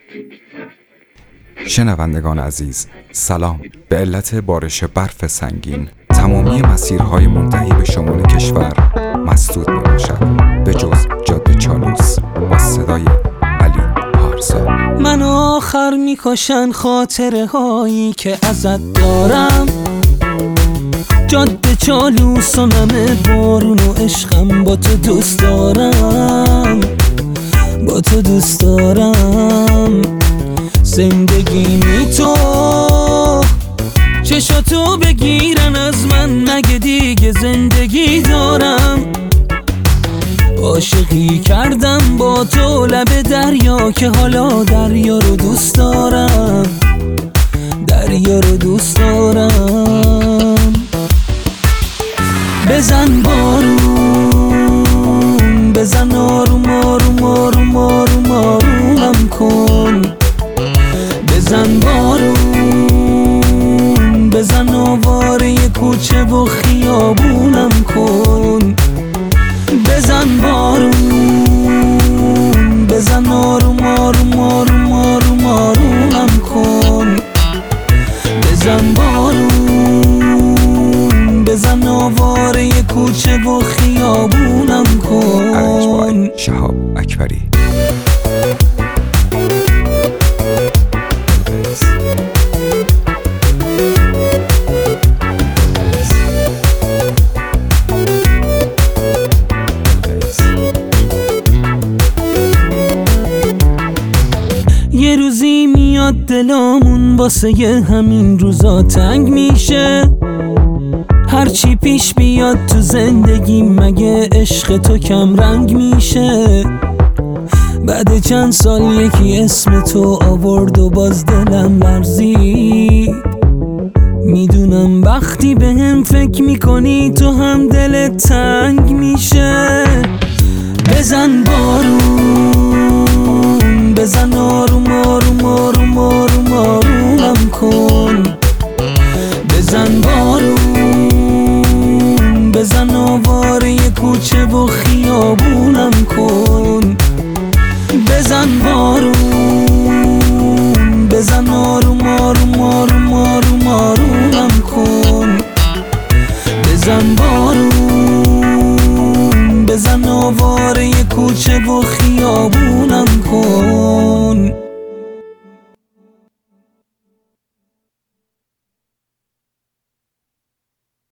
شنوندگان عزیز، سلام. به علت بارش برف سنگین تمامی مسیرهای منتهی به شمال کشور مسدود می باشد به جز جاده چالوس با صدای علی پارسا. من آخر میکشن خاطره هایی که ازت دارم، جاده چالوس و نمه بارون و عشقم، با تو دوست دارم، با تو دوست دارم. زندگیمی تو چشاتو بگیرن از من، مگه دیگه زندگی دارم؟ عاشقی کردم با تو لب دریا که حالا دریا رو دوست دارم، دریا رو دوست دارم. بزن بارون، بزن آروم آروم آروم آروم آرومم کن. بزن بارون، بزن آواره کوچه و خیابونم کن. بزن بارون، بزن آروم آروم آروم آروم آرومم کن. بزن بارون، بزن آواره کوچه و خیابونم کن. شهاب اکبری. یه روزی میاد دلامون واسه همین روزا تنگ میشه، هرچی پیش بیاد تو زندگی مگه عشق تو کم رنگ میشه. بعد چند سال یکی اسم تو آورد و باز دلم لرزید. میدونم وقتی به هم فکر میکنی تو هم دلت تنگ میشه. بزن بارون، بزن آروم آروم آروم آروم آرومم کن. بزن بارون، بزن آواره کوچه و خیابونم کن. بزن بارون، بزن آروم آروم آروم آروم آرومم کن. بزن بارون، بزن آواره کوچه و خیابونم کن.